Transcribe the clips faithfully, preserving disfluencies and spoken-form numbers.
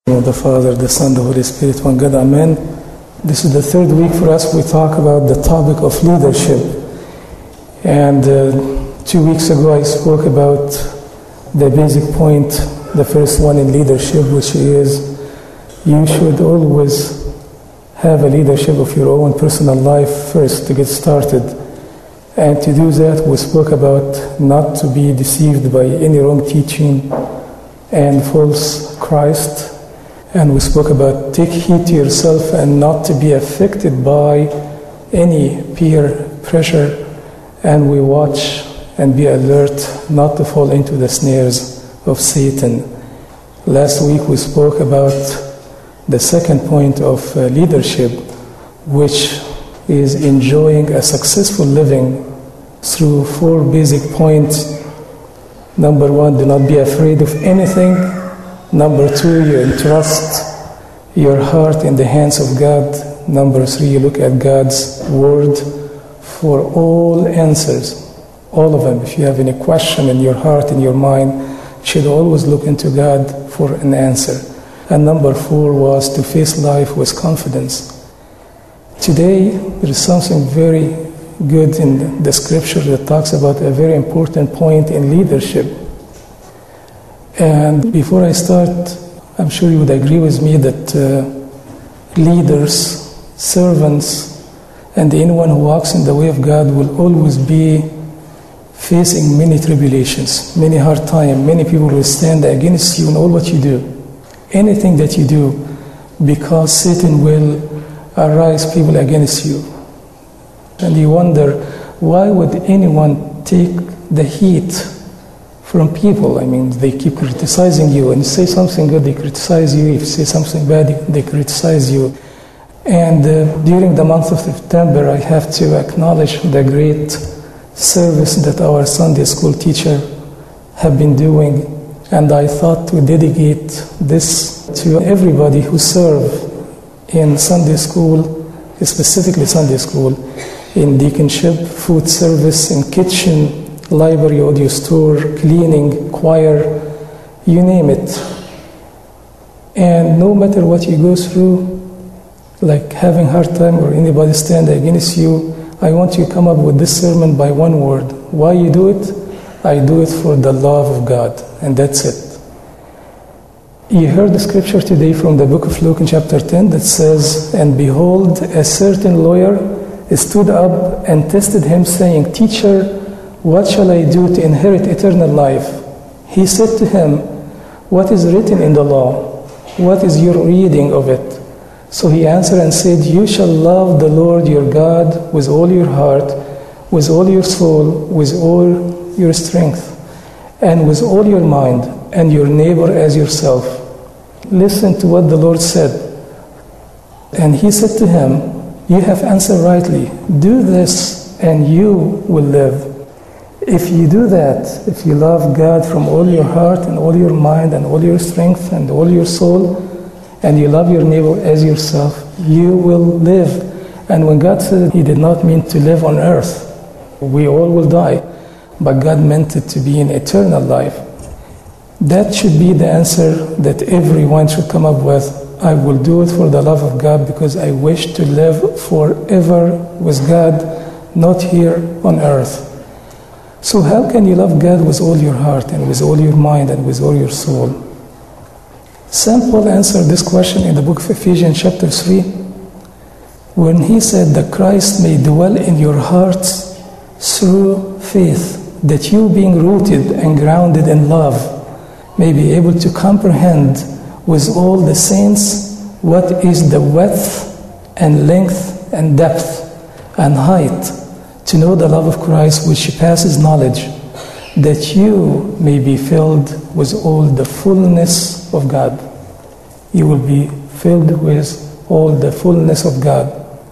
of the Father, the Son, the Holy Spirit, one God, Amen. This is the third week for us. We talk about the topic of leadership. And uh, two weeks ago I spoke about the basic point, the first one in leadership, which is you should always have a leadership of your own personal life first to get started. And to do that, we spoke about not to be deceived by any wrong teaching and false Christ. And we spoke about take heed to yourself and not to be affected by any peer pressure. And we watch and be alert not to fall into the snares of Satan. Last week we spoke about the second point of uh, leadership, which is enjoying a successful living through four basic points. Number one, do not be afraid of anything. Number two, you entrust your heart in the hands of God. Number three, you look at God's word for all answers, all of them. If you have any question in your heart, in your mind, you should always look into God for an answer. And number four was to face life with confidence. Today, there is something very good in the scripture that talks about a very important point in leadership. And before I start, I'm sure you would agree with me that uh, leaders, servants, and anyone who walks in the way of God will always be facing many tribulations, many hard times. Many people will stand against you in all what you do, anything that you do, because Satan will arise people against you. And you wonder, why would anyone take the heat from people? I mean, they keep criticizing you, and you say something good, they criticize you. If you say something bad, they criticize you. And uh, during the month of September, I have to acknowledge the great service that our Sunday school teacher have been doing. And I thought to dedicate this to everybody who serve in Sunday school, specifically Sunday school, in deaconship, food service, in kitchen, library, audio store, cleaning, choir, you name it. And no matter what you go through, like having a hard time or anybody stand against you, I want you to come up with this sermon by one word. Why you do it? I do it for the love of God, and that's it. You heard the scripture today from the book of Luke in chapter ten that says, and behold, a certain lawyer stood up and tested him, saying, Teacher, what shall I do to inherit eternal life? He said to him, what is written in the law? What is your reading of it? So he answered and said, you shall love the Lord your God with all your heart, with all your soul, with all your strength, and with all your mind, and your neighbor as yourself. Listen to what the Lord said. And he said to him, you have answered rightly. Do this, and you will live. If you do that, if you love God from all your heart and all your mind and all your strength and all your soul, and you love your neighbor as yourself, you will live. And when God said He did not mean to live on earth, we all will die, but God meant it to be an eternal life. That should be the answer that everyone should come up with. I will do it for the love of God because I wish to live forever with God, not here on earth. So how can you love God with all your heart and with all your mind and with all your soul? Saint Paul answered this question in the book of Ephesians chapter three, when he said that Christ may dwell in your hearts through faith, that you being rooted and grounded in love may be able to comprehend with all the saints what is the width and length and depth and height, to know the love of Christ which passes knowledge, that you may be filled with all the fullness of God. You will be filled with all the fullness of God.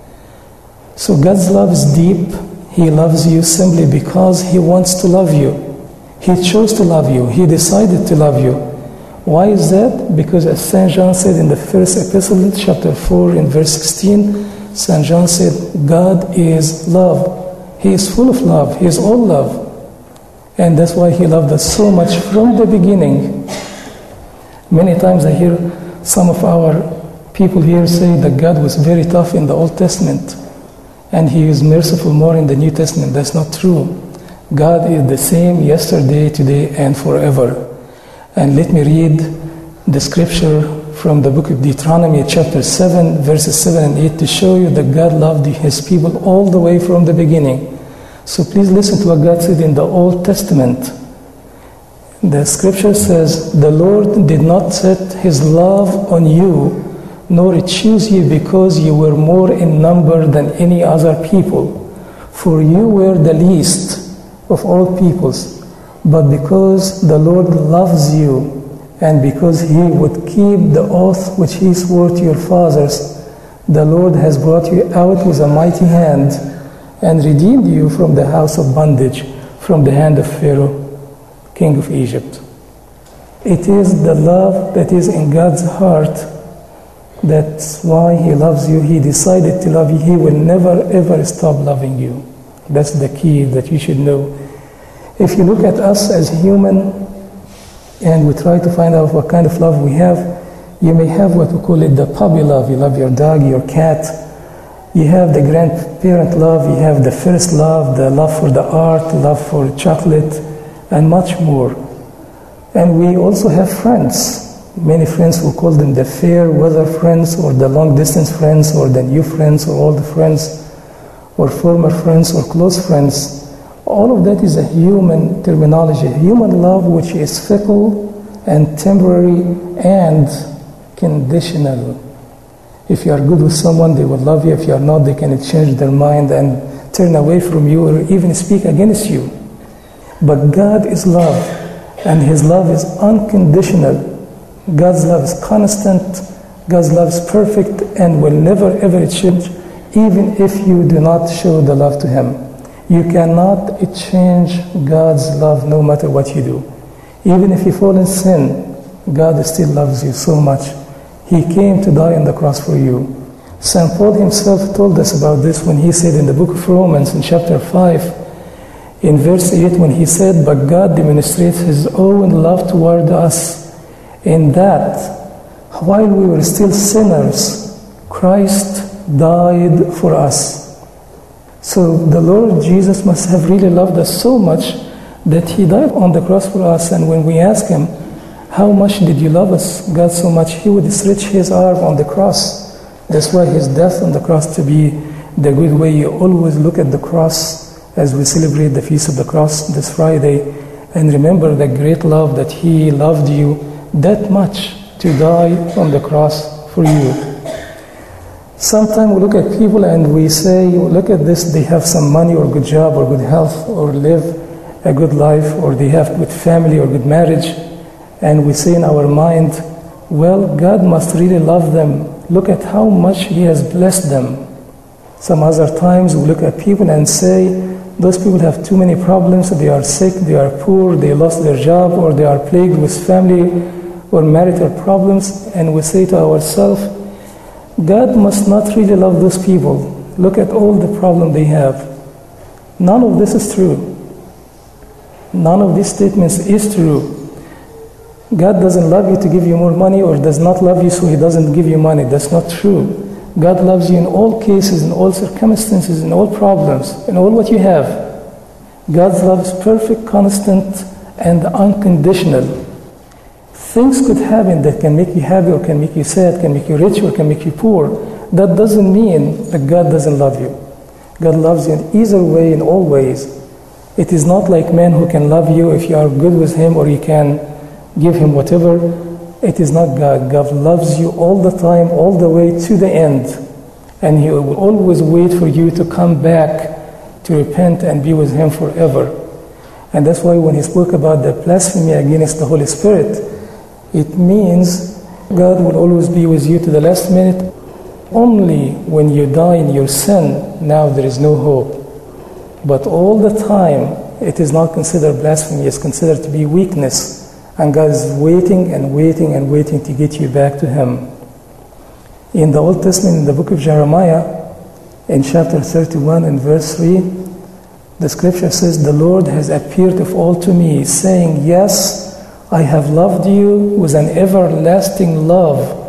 So God's love is deep. He loves you simply because He wants to love you. He chose to love you. He decided to love you. Why is that? Because as Saint John said in the first epistle, chapter four, in verse sixteen, Saint John said, God is love. He is full of love. He is all love. And that's why He loved us so much from the beginning. Many times I hear some of our people here say that God was very tough in the Old Testament and he is merciful more in the New Testament. That's not true. God is the same yesterday, today, and forever. And let me read the scripture from the book of Deuteronomy, chapter seven, verses seven and eight, to show you that God loved his people all the way from the beginning. So please listen to what God said in the Old Testament. The scripture says, "The Lord did not set his love on you, nor choose you because you were more in number than any other people. For you were the least of all peoples. But because the Lord loves you, and because he would keep the oath which he swore to your fathers, the Lord has brought you out with a mighty hand and redeemed you from the house of bondage, from the hand of Pharaoh, king of Egypt." It is the love that is in God's heart. That's why he loves you. He decided to love you. He will never ever stop loving you. That's the key that you should know. If you look at us as human and we try to find out what kind of love we have, you may have what we call it the puppy love. You love your dog, your cat. You have the grandparent love. You have the first love, the love for the art, love for chocolate, and much more. And we also have friends. Many friends, will call them the fair weather friends, or the long distance friends, or the new friends, or old friends, or former friends, or close friends. All of that is a human terminology, human love which is fickle and temporary and conditional. If you are good with someone, they will love you. If you are not, they can change their mind and turn away from you or even speak against you. But God is love, and his love is unconditional. God's love is constant, God's love is perfect and will never ever change, even if you do not show the love to him. You cannot change God's love no matter what you do. Even if you fall in sin, God still loves you so much. He came to die on the cross for you. Saint Paul himself told us about this when he said in the book of Romans in chapter five, in verse eight, when he said, "But God demonstrates his own love toward us, in that, while we were still sinners, Christ died for us." So the Lord Jesus must have really loved us so much that he died on the cross for us. And when we ask him, "How much did you love us, God, so much?" he would stretch his arm on the cross. That's why his death on the cross to be the good way. You always look at the cross as we celebrate the Feast of the Cross this Friday, and remember the great love that he loved you that much to die on the cross for you. Sometimes we look at people and we say, look at this, they have some money or good job or good health or live a good life, or they have good family or good marriage, and we say in our mind, well, God must really love them. Look at how much he has blessed them. Some other times we look at people and say, those people have too many problems, they are sick, they are poor, they lost their job, or they are plagued with family or marital problems, and we say to ourselves, God must not really love those people. Look at all the problem they have. None of this is true. None of these statements is true. God doesn't love you to give you more money, or does not love you so he doesn't give you money. That's not true. God loves you in all cases, in all circumstances, in all problems, in all what you have. God's love is perfect, constant, and unconditional. Things could happen that can make you happy or can make you sad, can make you rich or can make you poor. That doesn't mean that God doesn't love you. God loves you in either way, in all ways. It is not like man who can love you if you are good with him or you can give him whatever. It is not God. God loves you all the time, all the way to the end. And he will always wait for you to come back to repent and be with him forever. And that's why when he spoke about the blasphemy against the Holy Spirit, it means God will always be with you to the last minute. Only when you die in your sin, now there is no hope. But all the time, it is not considered blasphemy. It's considered to be weakness. And God is waiting and waiting and waiting to get you back to him. In the Old Testament, in the book of Jeremiah, in chapter thirty-one and verse three, the scripture says, "The Lord has appeared of old to me, saying, yes, I have loved you with an everlasting love.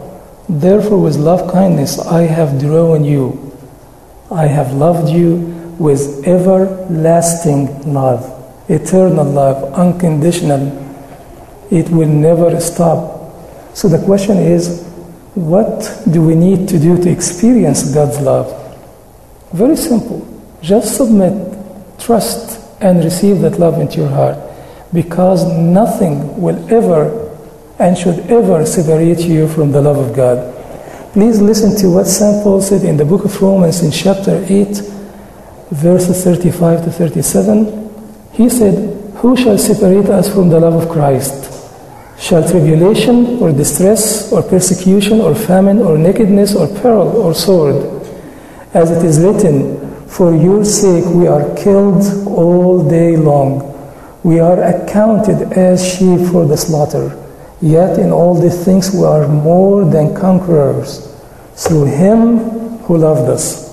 Therefore, with love kindness I have drawn you. I have loved you with everlasting love, eternal love, unconditional. It will never stop. So the question is, what do we need to do to experience God's love? Very simple. Just submit, trust, and receive that love into your heart, because nothing will ever and should ever separate you from the love of God. Please listen to what Saint Paul said in the book of Romans in chapter eight, verses thirty-five to thirty-seven. He said, "Who shall separate us from the love of Christ? Shall tribulation or distress or persecution or famine or nakedness or peril or sword? As it is written, for your sake we are killed all day long. We are accounted as sheep for the slaughter. Yet in all these things we are more than conquerors through Him who loved us."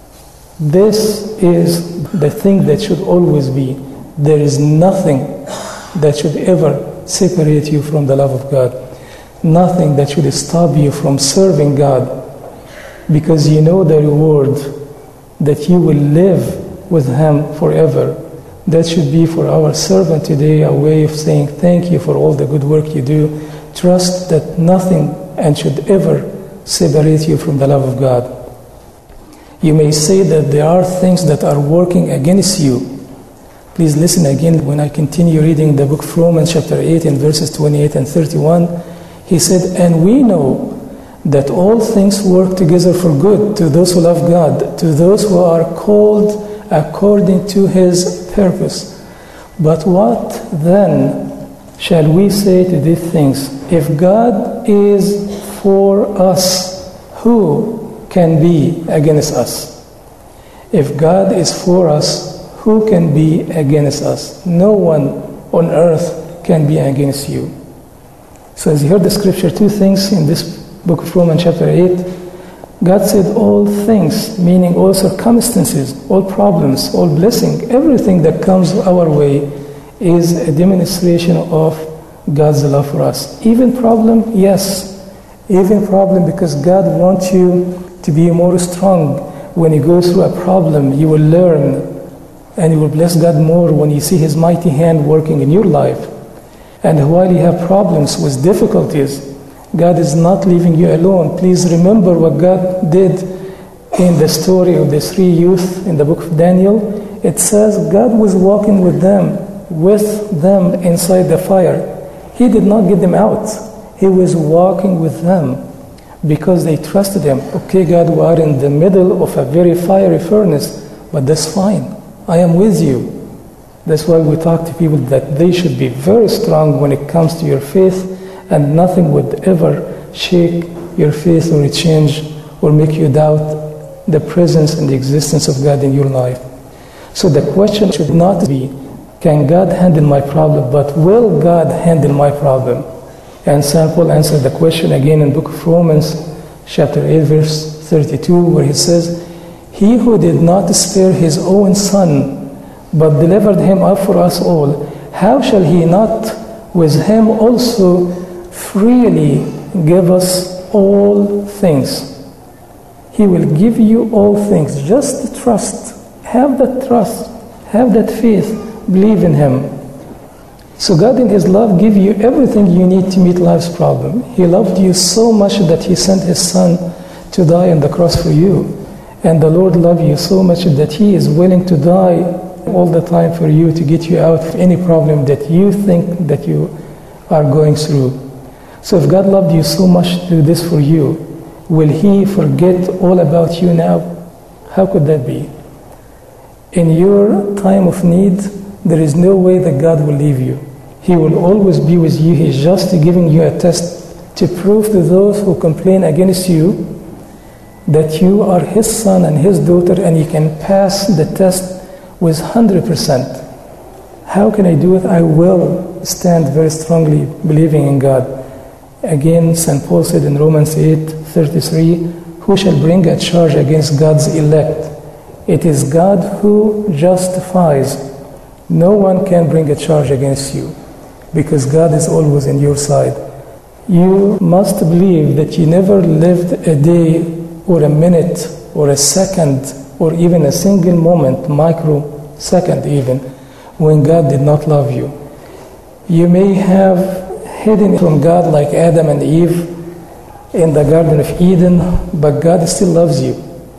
This is the thing that should always be. There is nothing that should ever separate you from the love of God. Nothing that should stop you from serving God, because you know the reward that you will live with Him forever. That should be for our servant today a way of saying thank you for all the good work you do. Trust that nothing and should ever separate you from the love of God. You may say that there are things that are working against you. Please listen again when I continue reading the book of Romans chapter eight in verses twenty-eight and thirty-one. He said, "And we know that all things work together for good to those who love God, to those who are called according to His purpose. But what then shall we say to these things? If God is for us, who can be against us? If God is for us, who can be against us? No one on earth can be against you." So as you heard the scripture, two things in this book of Romans chapter eight. God said all things, meaning all circumstances, all problems, all blessing, everything that comes our way is a demonstration of God's love for us. Even problem, yes. Even problem, because God wants you to be more strong. When you go through a problem, you will learn, and you will bless God more when you see His mighty hand working in your life. And while you have problems with difficulties, God is not leaving you alone. Please remember what God did in the story of the three youth in the book of Daniel. It says God was walking with them, with them inside the fire. He did not get them out. He was walking with them because they trusted Him. Okay, God, we are in the middle of a very fiery furnace, but that's fine. I am with you. That's why we talk to people that they should be very strong when it comes to your faith, and nothing would ever shake your faith or change or make you doubt the presence and the existence of God in your life. So the question should not be, can God handle my problem, but will God handle my problem? And Saint Paul answered the question again in the book of Romans, chapter eight, verse thirty-two, where he says, "He who did not spare His own Son, but delivered Him up for us all, how shall He not with Him also freely give us all things?" He will give you all things. Just trust. Have that trust. Have that faith. Believe in Him. So God in His love give you everything you need to meet life's problem. He loved you so much that He sent His Son to die on the cross for you. And the Lord loved you so much that He is willing to die all the time for you, to get you out of any problem that you think that you are going through. So if God loved you so much to do this for you, will He forget all about you now? How could that be? In your time of need, there is no way that God will leave you. He will always be with you. He's just giving you a test to prove to those who complain against you that you are His son and His daughter, and you can pass the test with one hundred percent. How can I do it? I will stand very strongly believing in God. Again, Saint Paul said in Romans eight thirty-three, "Who shall bring a charge against God's elect? It is God who justifies. No one can bring a charge against you, because God is always on your side." You must believe that you never lived a day or a minute or a second or even a single moment, microsecond even, when God did not love you. You may have hidden from God like Adam and Eve in the Garden of Eden, but God still loves you.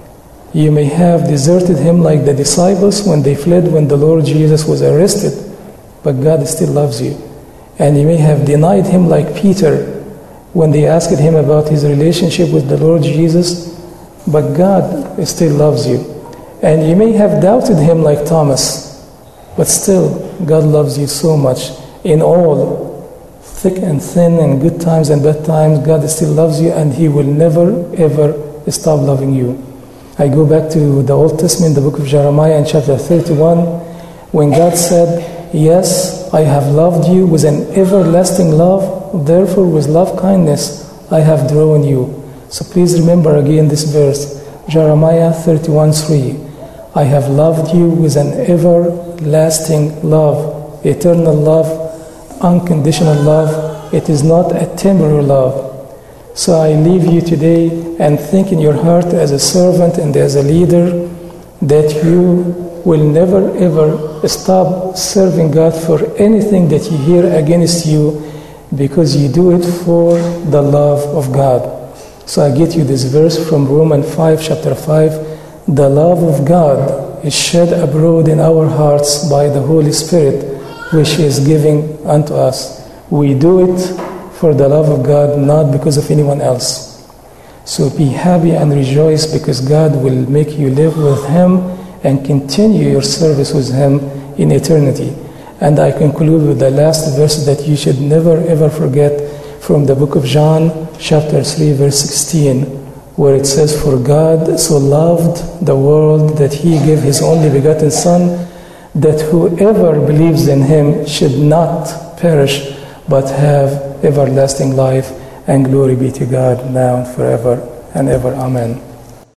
You may have deserted Him like the disciples when they fled when the Lord Jesus was arrested, but God still loves you. And you may have denied Him like Peter when they asked him about his relationship with the Lord Jesus, but God still loves you. And you may have doubted Him like Thomas, but still God loves you so much. In all, thick and thin and good times and bad times, God still loves you, and He will never ever stop loving you. I go back to the Old Testament, the book of Jeremiah in chapter thirty-one, when God said, "Yes, I have loved you with an everlasting love, therefore with love kindness I have drawn you." So please remember again this verse, Jeremiah thirty-one three. "I have loved you with an everlasting love," eternal love, unconditional love. It is not a temporary love. So I leave you today and think in your heart as a servant and as a leader that you will never ever stop serving God for anything that you hear against you, because you do it for the love of God. So I get you this verse from Romans five, chapter five. "The love of God is shed abroad in our hearts by the Holy Spirit, which is given unto us." We do it for the love of God, not because of anyone else. So be happy and rejoice, because God will make you live with Him and continue your service with Him in eternity. And I conclude with the last verse that you should never ever forget, from the book of John, chapter three, verse sixteen, where it says, "For God so loved the world that He gave His only begotten Son, that whoever believes in Him should not perish, but have everlasting life." And glory be to God now and forever and ever. Amen.